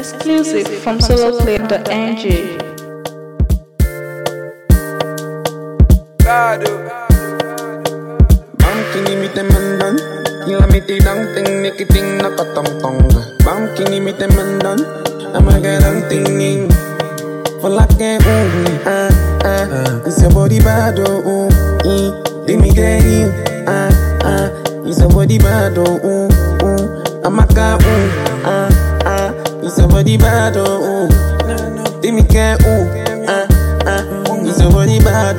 Exclusive from soloplay.ng. Bang kini mi te mandan, kila mi te dang ting niki ting nakatong tong. Bang kini mi te mandan, amaga dang tinging. For like it's your body bad let me get you it's your body bad amaka it's your body bad let me get it's your body bad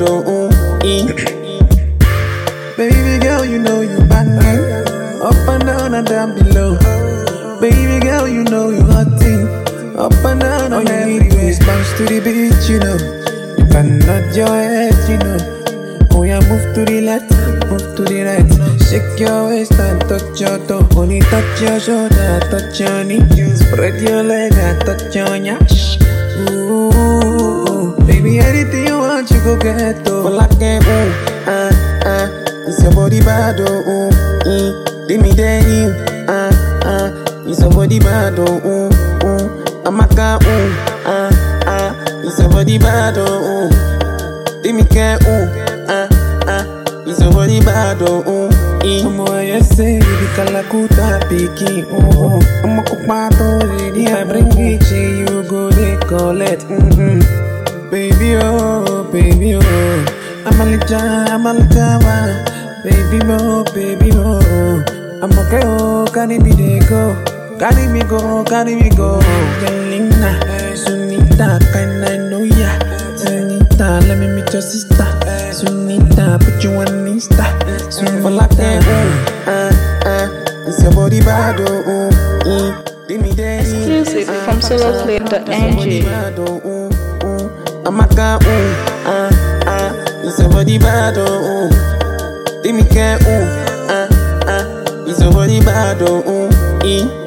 Baby girl, you know you banging up and down and down below. Baby girl, you know you hot thing up and down and everywhere. Is bounce to the beach, you know. You can nod your head, you know. Oh yeah, move to the left, move to the right. Shake your waist and touch your toe. Only touch your shoulder, touch your knee. Spread your leg and touch your nyash. Ooh, baby, anything you want, you go get to. But like it's your body bad, let me tell you, it's your body bad, amaka, it's your body bad, let me care, it's your body bad, Como I say, the Kalakuta piki, I'm a kupato, lady, I bring it to you, go they call it, baby, baby, I'm a little, baby mo, I'm okay, carry me they go, carry me go, Galina, Sunita, kinda know ya, Sunita, let me meet your sister, Sunita, put you on Insta, Sunita, it's your body bad, Exclusive from soloplay.ng. Amaka, it's your body bad, let me care, it's your body bad,